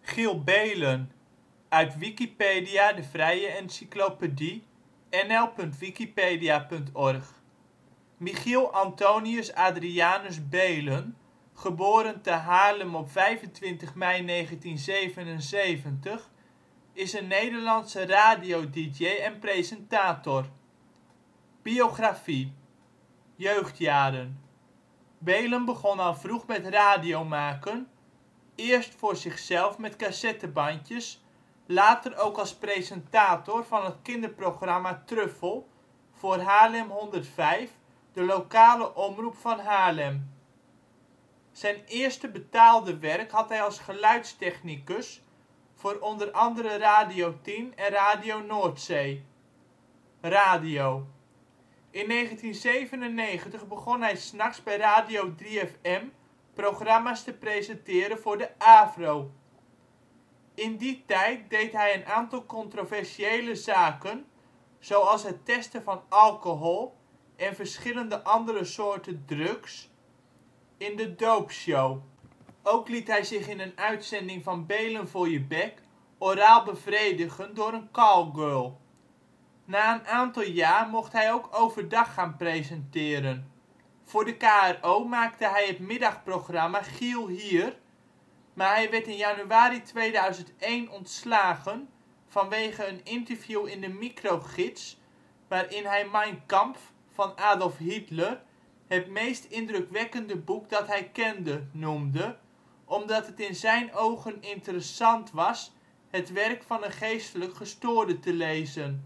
Giel Beelen, uit Wikipedia, de vrije encyclopedie. nl.wikipedia.org Michiel Antonius Adrianus Beelen (Haarlem, 25 mei 1977) is een Nederlandse radio-dj en presentator. Biografie Jeugdjaren Beelen begon al vroeg met radiomaken, eerst voor zichzelf met cassettebandjes, later ook als presentator van het kinderprogramma Truffel voor Haarlem 105, de lokale omroep van Haarlem. Zijn eerste betaalde werk had hij als geluidstechnicus voor onder andere Radio 10 en Radio Noordzee. Radio In 1997 begon hij ' s nachts bij Radio 3FM programma 's te presenteren voor de AVRO. In die tijd deed hij een aantal controversiële zaken, zoals het testen van alcohol en verschillende andere soorten drugs in de Dopeshow. Ook liet hij zich in een uitzending van Beelen voor je bek oraal bevredigen door een callgirl. Na een aantal jaar mocht hij ook overdag gaan presenteren. Voor de KRO maakte hij het middagprogramma Giel Hier, maar hij werd in januari 2001 ontslagen vanwege een interview in de Mikrogids waarin hij Mein Kampf van Adolf Hitler het meest indrukwekkende boek dat hij kende noemde, omdat het in zijn ogen interessant was het werk van een geestelijk gestoorde te lezen.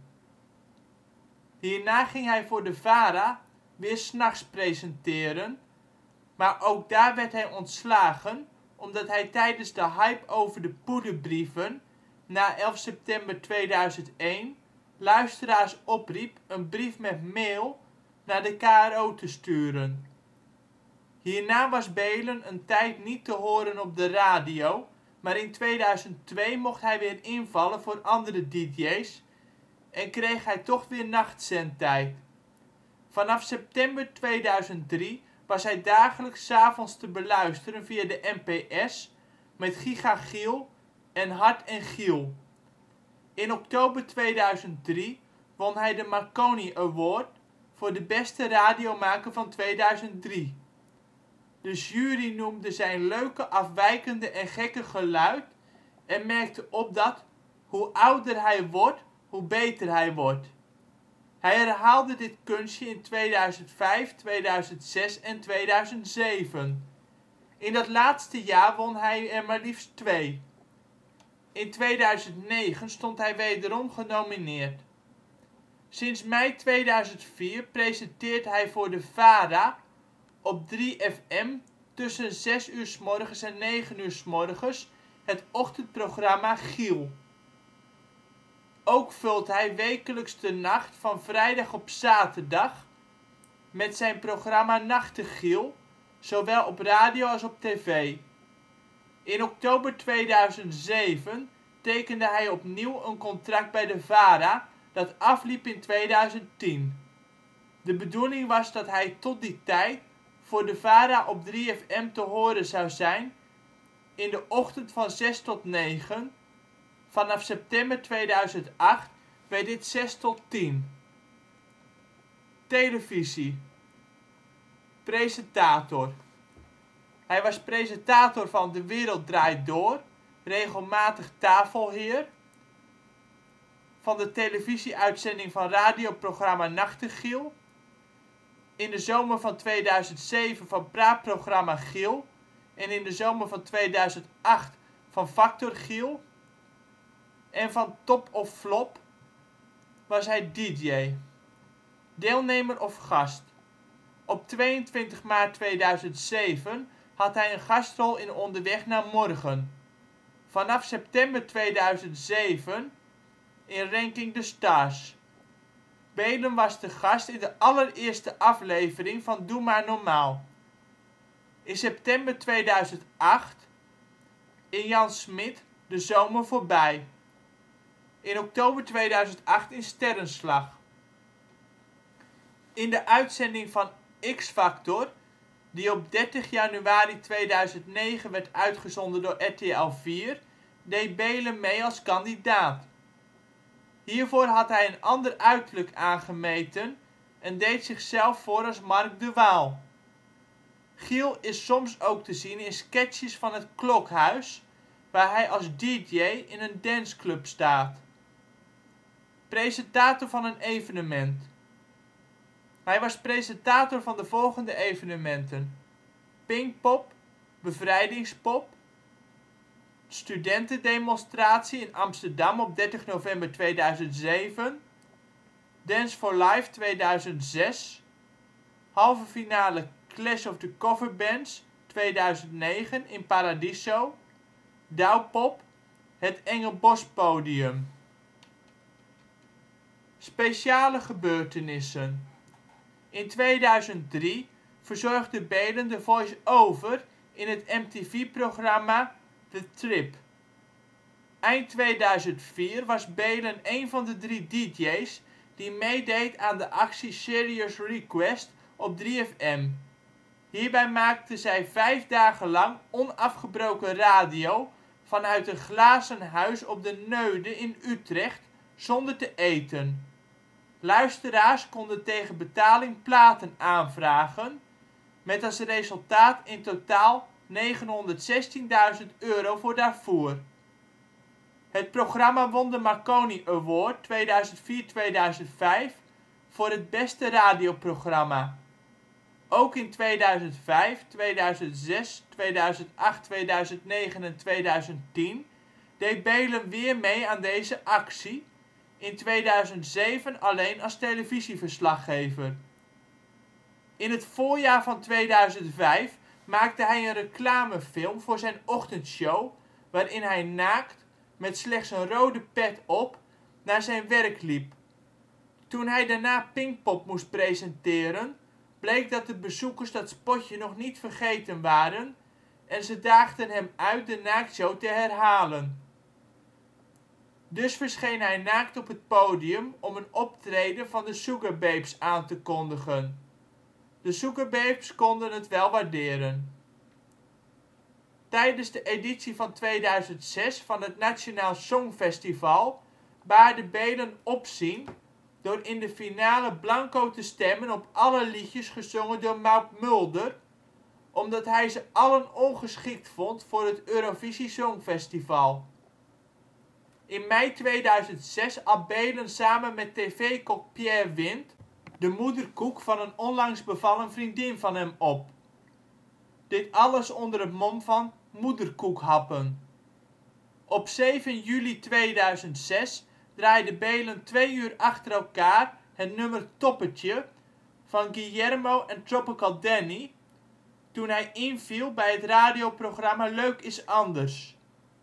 Hierna ging hij voor de VARA weer ' s nachts presenteren, maar ook daar werd hij ontslagen omdat hij tijdens de hype over de poederbrieven na 11 september 2001 luisteraars opriep een brief met meel naar de KRO te sturen. Hierna was Beelen een tijd niet te horen op de radio, maar in 2002 mocht hij weer invallen voor andere dj 's en kreeg hij toch weer nachtzendtijd. Vanaf september 2003 was hij dagelijks ' s avonds te beluisteren via de NPS met Giga Giel en Hart en Giel. In oktober 2003 won hij de Marconi Award voor de beste radiomaker van 2003. De jury noemde zijn leuke, afwijkende en gekke geluid en merkte op dat " hoe ouder hij wordt, hoe beter hij wordt ". Hij herhaalde dit kunstje in 2005, 2006 en 2007. In dat laatste jaar won hij er maar liefst 2. In 2009 stond hij wederom genomineerd. Sinds mei 2004 presenteert hij voor de VARA op 3FM tussen 6.00 's morgens en 9.00 's morgens het ochtendprogramma Giel. Ook vult hij wekelijks de nacht van vrijdag op zaterdag met zijn programma Nachtegiel, zowel op radio als op tv. In oktober 2007 tekende hij opnieuw een contract bij de VARA dat afliep in 2010. De bedoeling was dat hij tot die tijd voor de VARA op 3FM te horen zou zijn in de ochtend van 6 tot 9. Vanaf september 2008 werd dit 6 tot 10. Televisie Presentator Hij was presentator van De Wereld Draait Door, regelmatig tafelheer, van de televisie-uitzending van radioprogramma Nachtegiel, in de zomer van 2007 van praatprogramma Giel en in de zomer van 2008 van Factor Giel, en van Top of Flop was hij dj. Deelnemer of gast Op 22 maart 2007 had hij een gastrol in Onderweg naar morgen. Vanaf september 2007 in Ranking the Stars. Beelen was te gast in de allereerste aflevering van Doe Maar Normaal. In september 2008 in Jan Smit, De zomer voorbij. In oktober 2008 in Sterrenslag. In de uitzending van X-Factor, die op 30 januari 2009 werd uitgezonden door RTL 4, deed Beelen mee als kandidaat. Hiervoor had hij een ander uiterlijk aangemeten en deed zichzelf voor als Mark de Waal. Giel is soms ook te zien in sketches van het Klokhuis, waar hij als dj in een danceclub staat. Presentator van een evenement. Hij was presentator van de volgende evenementen: Pinkpop, Bevrijdingspop, Studentendemonstratie in Amsterdam op 30 november 2007, Dance for Life 2006, halve finale Clash of the Coverbands 2009 in Paradiso, Douwpop, het Enge Bospodium. Speciale gebeurtenissen. In 2003 verzorgde Beelen de voice-over in het MTV-programma The Trip. Eind 2004 was Beelen een van de 3 DJ's die meedeed aan de actie Serious Request op 3FM. Hierbij maakte zij 5 dagen lang onafgebroken radio vanuit een glazen huis op de Neude in Utrecht zonder te eten. Luisteraars konden tegen betaling platen aanvragen, met als resultaat in totaal €916.000 voor Darfur. Het programma won de Marconi Award 2004-2005 voor het beste radioprogramma. Ook in 2005, 2006, 2008, 2009 en 2010 deed Beelen weer mee aan deze actie, in 2007 alleen als televisieverslaggever. In het voorjaar van 2005 maakte hij een reclamefilm voor zijn ochtendshow waarin hij naakt, met slechts een rode pet op, naar zijn werk liep. Toen hij daarna Pinkpop moest presenteren, bleek dat de bezoekers dat spotje nog niet vergeten waren en ze daagden hem uit de naaktshow te herhalen. Dus verscheen hij naakt op het podium om een optreden van de Sugababes aan te kondigen. De Sugababes konden het wel waarderen. Tijdens de editie van 2006 van het Nationaal Songfestival baarde Beelen opzien door in de finale blanco te stemmen op alle liedjes gezongen door Maud Mulder, omdat hij ze allen ongeschikt vond voor het Eurovisie Songfestival. In mei 2006 at Beelen samen met tv-kok Pierre Wind de moederkoek van een onlangs bevallen vriendin van hem op. Dit alles onder het mom van moederkoekhappen. Op 7 juli 2006 draaide Beelen 2 uur achter elkaar het nummer Toppertje van Guillermo en Tropical Danny toen hij inviel bij het radioprogramma Leuk is Anders.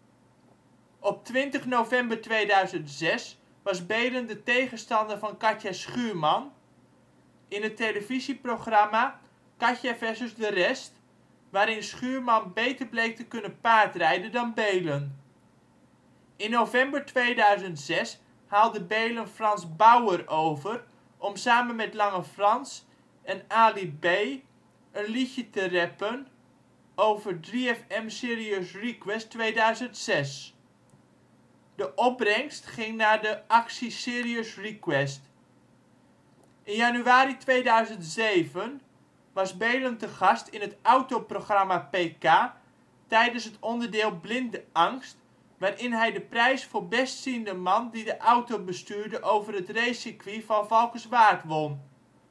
Op 20 november 2006 was Beelen de tegenstander van Katja Schuurman in het televisieprogramma Katja vs de Rest, waarin Schuurman beter bleek te kunnen paardrijden dan Beelen. In november 2006 haalde Beelen Frans Bauer over om samen met Lange Frans en Ali B een liedje te rappen over 3FM Serious Request 2006. De opbrengst ging naar de actie Serious Request. In januari 2007 was Beelen te gast in het autoprogramma PK tijdens het onderdeel Blinde Angst, waarin hij de prijs voor bestziende man die de auto bestuurde over het racecircuit van Valkenswaard won.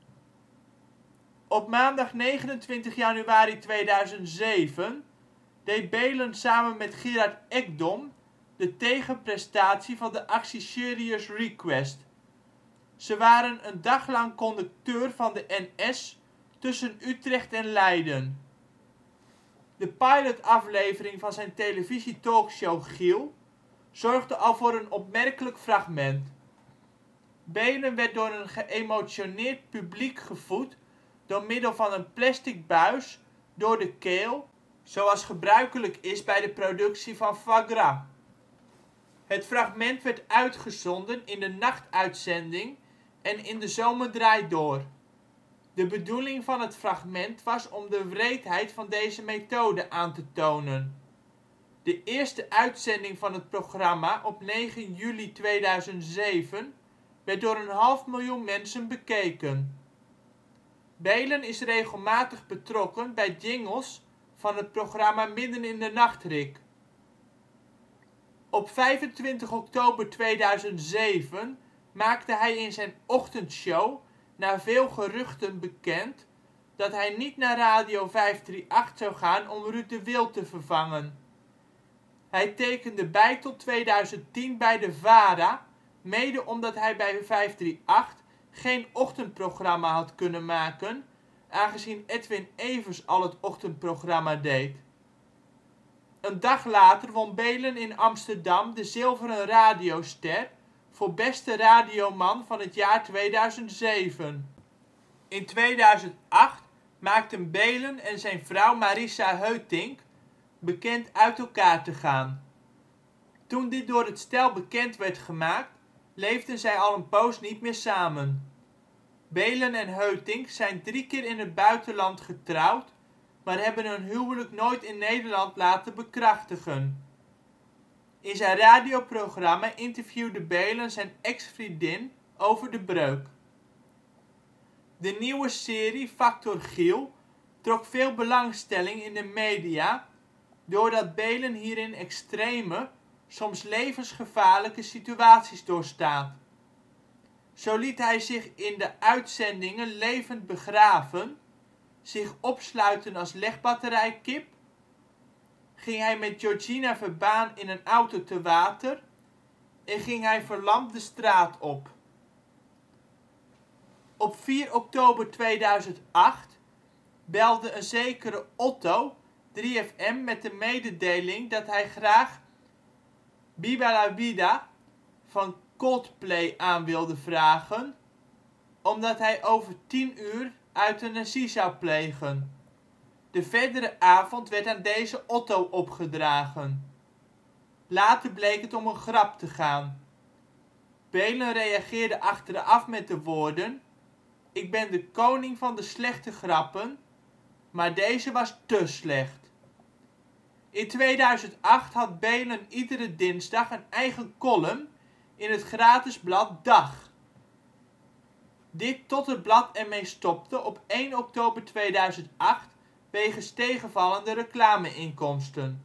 Op maandag 29 januari 2007 deed Beelen samen met Gerard Ekdom de tegenprestatie van de actie Serious Request. Ze waren een dag lang conducteur van de NS tussen Utrecht en Leiden. De pilotaflevering van zijn televisietalkshow Giel zorgde al voor een opmerkelijk fragment. Beelen werd door een geëmotioneerd publiek gevoed door middel van een plastic buis door de keel, zoals gebruikelijk is bij de productie van foie gras. Het fragment werd uitgezonden in de nachtuitzending en in De Zomer Draait Door. De bedoeling van het fragment was om de wreedheid van deze methode aan te tonen. De eerste uitzending van het programma op 9 juli 2007 werd door 500.000 mensen bekeken. Beelen is regelmatig betrokken bij jingles van het programma Midden in de Nacht Rick. Op 25 oktober 2007 maakte hij in zijn ochtendshow na veel geruchten bekend dat hij niet naar Radio 538 zou gaan om Ruud de Wild te vervangen. Hij tekende bij tot 2010 bij de VARA, mede omdat hij bij 538 geen ochtendprogramma had kunnen maken, aangezien Edwin Evers al het ochtendprogramma deed. Een dag later won Beelen in Amsterdam de Zilveren RadioSter voor beste radioman van het jaar 2007. In 2008 maakten Beelen en zijn vrouw Marissa Heutink bekend uit elkaar te gaan. Toen dit door het stel bekend werd gemaakt, leefden zij al een poos niet meer samen. Beelen en Heutink zijn 3 keer in het buitenland getrouwd, maar hebben hun huwelijk nooit in Nederland laten bekrachtigen. In zijn radioprogramma interviewde Beelen zijn ex-vriendin over de breuk. De nieuwe serie Factor Giel trok veel belangstelling in de media doordat Beelen hierin extreme, soms levensgevaarlijke situaties doorstaat. Zo liet hij zich in de uitzendingen levend begraven, zich opsluiten als legbatterijkip, ging hij met Georgina Verbaan in een auto te water en ging hij verlamd de straat op. Op 4 oktober 2008 belde een zekere Otto 3FM met de mededeling dat hij graag Viva la Vida van Coldplay aan wilde vragen, omdat hij over 10 uur euthanasie zou plegen. De verdere avond werd aan deze Otto opgedragen. Later bleek het om een grap te gaan. Beelen reageerde achteraf met de woorden: "Ik ben de koning van de slechte grappen, maar deze was te slecht." In 2008 had Beelen iedere dinsdag een eigen column in het gratis blad Dag. Dit tot het blad ermee stopte op 1 oktober 2008 wegens tegenvallende reclame-inkomsten.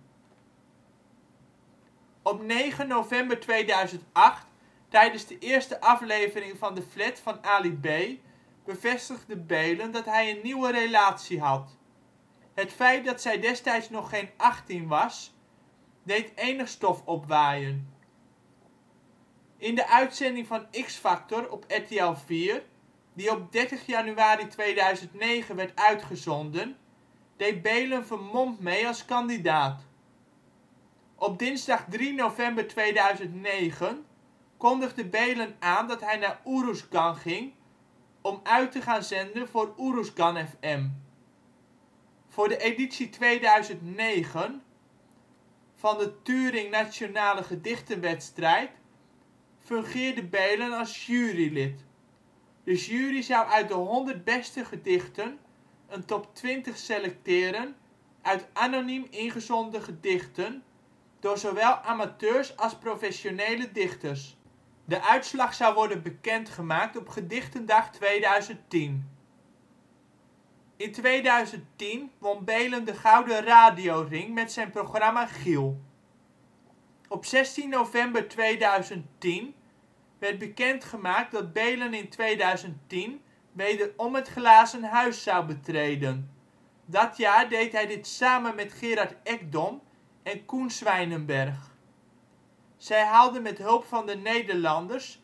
Op 9 november 2008, tijdens de eerste aflevering van De Flat van Ali B, bevestigde Beelen dat hij een nieuwe relatie had. Het feit dat zij destijds nog geen 18 was, deed enig stof opwaaien. In de uitzending van X-Factor op RTL 4, die op 30 januari 2009 werd uitgezonden, deed Beelen vermomd mee als kandidaat. Op dinsdag 3 november 2009 kondigde Beelen aan dat hij naar Oeroesgan ging om uit te gaan zenden voor Oeroesgan FM. Voor de editie 2009 van de Turing Nationale Gedichtenwedstrijd fungeerde Beelen als jurylid. De jury zou uit de 100 beste gedichten een top 20 selecteren uit anoniem ingezonden gedichten door zowel amateurs als professionele dichters. De uitslag zou worden bekendgemaakt op Gedichtendag 2010. In 2010 won Beelen de Gouden RadioRing met zijn programma Giel. Op 16 november 2010 werd bekendgemaakt dat Beelen in 2010 wederom het glazen huis zou betreden. Dat jaar deed hij dit samen met Gerard Ekdom en Coen Swijnenberg. Zij haalden met hulp van de Nederlanders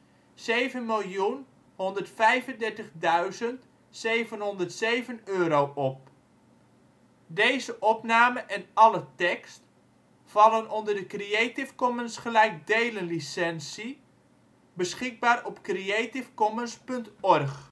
7.135.707 euro op. Deze opname en alle tekst vallen onder de Creative Commons gelijk delen licentie, beschikbaar op creativecommons.org